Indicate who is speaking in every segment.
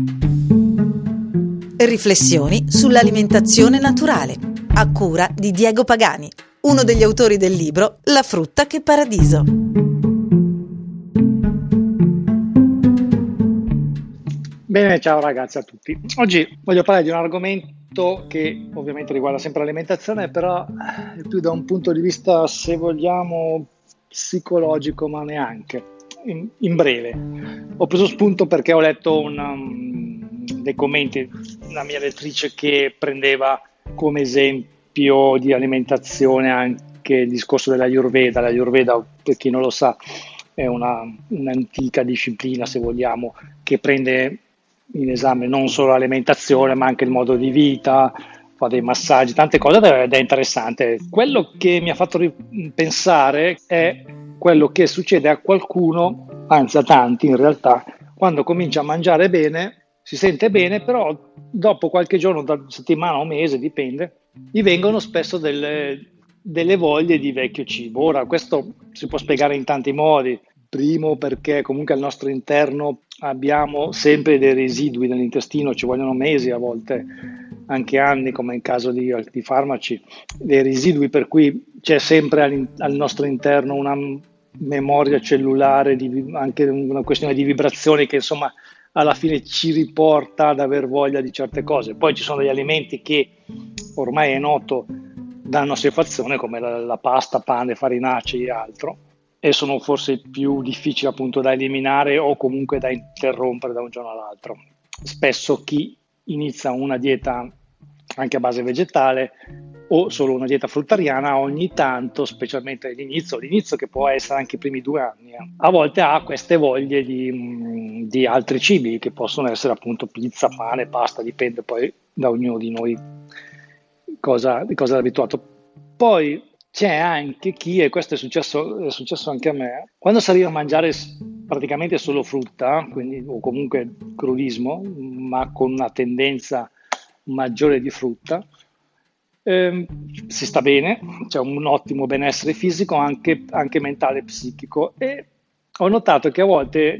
Speaker 1: Riflessioni sull'alimentazione naturale, a cura di Diego Pagani, uno degli autori del libro La frutta che paradiso.
Speaker 2: Bene, ciao ragazzi a tutti. Oggi voglio parlare di un argomento che ovviamente riguarda sempre l'alimentazione, però è più da un punto di vista, se vogliamo, psicologico, ma neanche. In breve, ho preso spunto perché ho letto dei commenti, una mia lettrice che prendeva come esempio di alimentazione anche il discorso dell'Ayurveda. L'Ayurveda, per chi non lo sa, è un'antica disciplina, se vogliamo, che prende in esame non solo l'alimentazione, ma anche il modo di vita, fa dei massaggi, tante cose ed è interessante. Quello che mi ha fatto pensare è quello che succede a qualcuno, anzi a tanti in realtà, quando comincia a mangiare bene, si sente bene, però dopo qualche giorno, da settimana o mese, dipende, gli vengono spesso delle voglie di vecchio cibo. Ora, questo si può spiegare in tanti modi. Primo, perché comunque al nostro interno abbiamo sempre dei residui nell'intestino, ci vogliono mesi, a volte anche anni, come in caso di farmaci, dei residui, per cui c'è sempre al nostro interno una memoria cellulare, anche una questione di vibrazioni che insomma alla fine ci riporta ad aver voglia di certe cose. Poi ci sono degli alimenti che ormai è noto danno assuefazione, come la pasta, pane, farinacei e altro, e sono forse più difficili appunto da eliminare o comunque da interrompere da un giorno all'altro. Spesso chi inizia una dieta anche a base vegetale o solo una dieta fruttariana, ogni tanto, specialmente all'inizio che può essere anche i primi 2 anni, a volte ha queste voglie di altri cibi, che possono essere appunto pizza, pane, pasta, dipende poi da ognuno di noi di cosa è abituato. Poi c'è anche chi, e questo è successo anche a me, quando si arriva a mangiare praticamente solo frutta, quindi, o comunque crudismo, ma con una tendenza maggiore di frutta, si sta bene, c'è un ottimo benessere fisico, anche mentale e psichico, e ho notato che a volte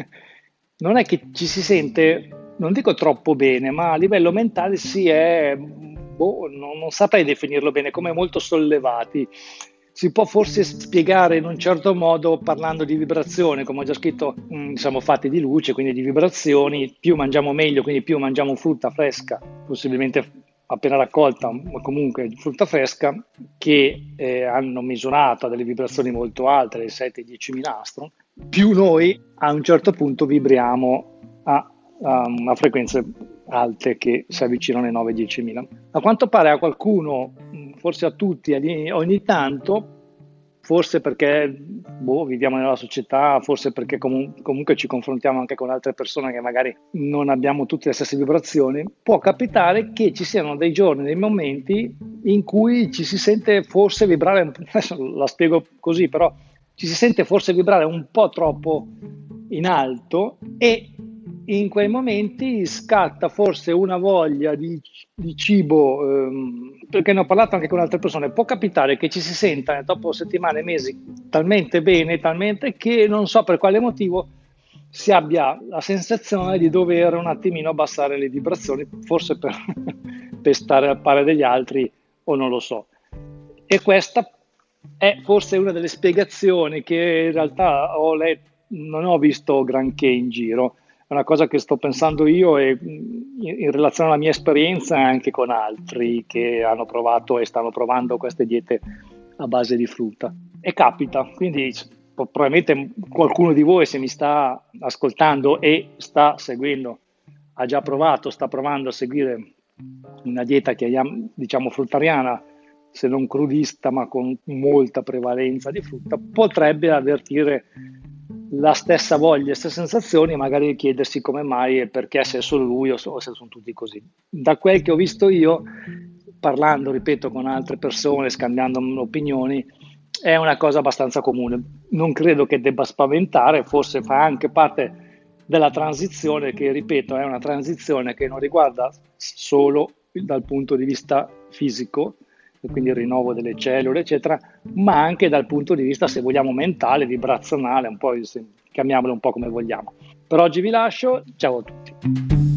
Speaker 2: non è che ci si sente, non dico troppo bene, ma a livello mentale si è, non saprei definirlo bene, come molto sollevati. Si può forse spiegare in un certo modo parlando di vibrazione, come ho già scritto, siamo fatti di luce, quindi di vibrazioni, più mangiamo meglio, quindi più mangiamo frutta fresca, possibilmente appena raccolta, ma comunque frutta fresca, che hanno misurato a delle vibrazioni molto alte, dai 7-10 mila astron, più noi a un certo punto vibriamo a frequenze alte che si avvicinano ai 9-10 mila. A quanto pare a qualcuno, forse a tutti, ogni tanto, forse perché viviamo nella società, forse perché comunque ci confrontiamo anche con altre persone che magari non abbiamo tutte le stesse vibrazioni, può capitare che ci siano dei giorni, dei momenti in cui ci si sente forse vibrare, adesso la spiego così, però ci si sente forse vibrare un po' troppo in alto, e in quei momenti scatta forse una voglia di cibo, perché ne ho parlato anche con altre persone. Può capitare che ci si senta dopo settimane e mesi talmente bene, talmente che non so per quale motivo si abbia la sensazione di dover un attimino abbassare le vibrazioni, forse per stare al pari degli altri, o non lo so. E questa è forse una delle spiegazioni che in realtà non ho visto granché in giro. È una cosa che sto pensando io, e in relazione alla mia esperienza anche con altri che hanno provato e stanno provando queste diete a base di frutta. E capita, quindi probabilmente qualcuno di voi, se mi sta ascoltando e sta seguendo, ha già provato, sta provando a seguire una dieta che diciamo fruttariana, se non crudista, ma con molta prevalenza di frutta, potrebbe avvertire la stessa voglia, le stesse sensazioni, e magari chiedersi come mai e perché, se è solo lui o se sono tutti così. Da quel che ho visto io, parlando, ripeto, con altre persone, scambiando opinioni, è una cosa abbastanza comune. Non credo che debba spaventare, forse fa anche parte della transizione, che ripeto è una transizione che non riguarda solo dal punto di vista fisico, quindi il rinnovo delle cellule eccetera, ma anche dal punto di vista, se vogliamo, mentale, vibrazionale, un po', chiamiamolo un po' come vogliamo. Per oggi vi lascio, ciao a tutti.